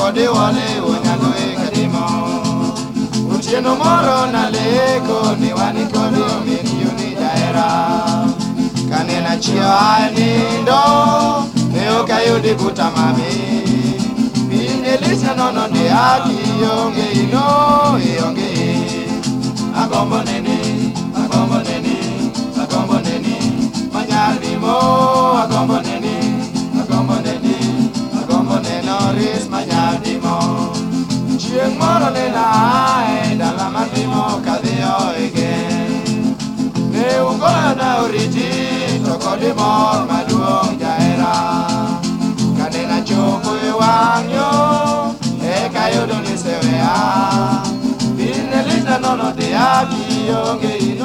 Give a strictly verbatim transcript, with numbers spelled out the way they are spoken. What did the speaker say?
kode wale unyalo ekadimo. Utieno moro na leko ni wani kode omini yuni jaera. Kanena chio anindo neo kayudi kutamami. Elisa nono de aki yonge ino yonge. Agombo nene, agombo nene, agombo nene. Manyalimo, agombo nene, agombo nene, agombo nene oris manyalimo. Chieng moro nena ae dala matimo kadhio ege. Ne ungoyo na oriti toko di mor maduong jaera. Kanena chopo e wangyo kayo doni sewea, binelita nono te aki yonge.